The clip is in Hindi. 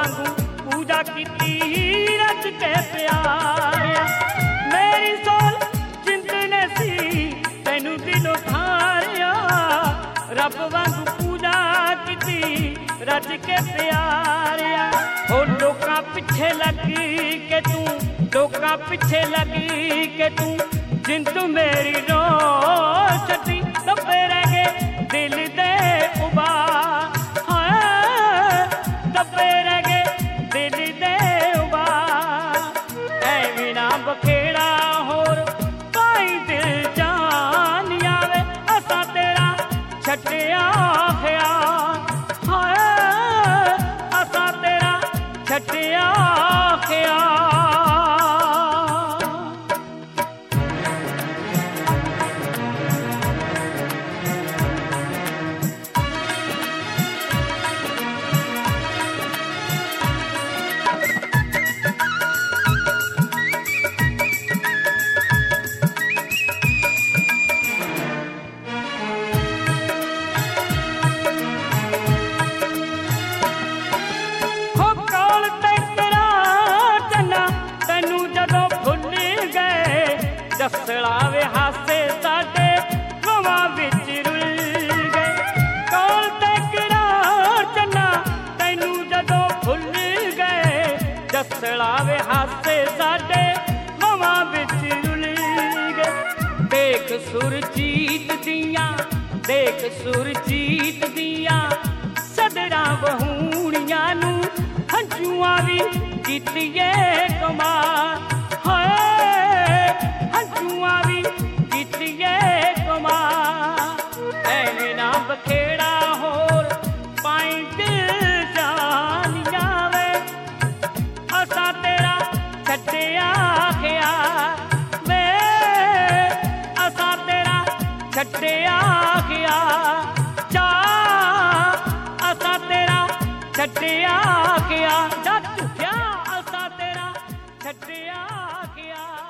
वांगू पूजा कीती रच के प्यारिया मेरी सोल चिंतने सी तैनू दिलों थारिया रब वांगू पूजा कीती रच के प्यारिया ओ लोकां पिछे लगी के तू लोकां पिछे लगी के तू जिंद मेरी रो छटी दबे रह गए दिल दे उबार दबे रह गए दिल दे उबार ऐ ना बखेड़ा होर पाई दिल जान आवे असा तेरा छटिया ख्याल असा तेरा छटिया ख्याल दसलावे हासे साडे गवां विच रुल गए कोल ते किरार चन्ना तैनू जदों भुल गए दसलावे हासे साडे गवां विच रुल गए देख सुरजीत दियां सदरां वहूणियां नू हंझुआं वी कीतिए कमाल बखेड़ा होर पाई दिल जान आवे असा तेरा छटिया ख्याल वे असा तेरा छटिया ख्याल जा असा तेरा छटिया ख्याल जा झूठिया असा तेरा छटिया ख्याल।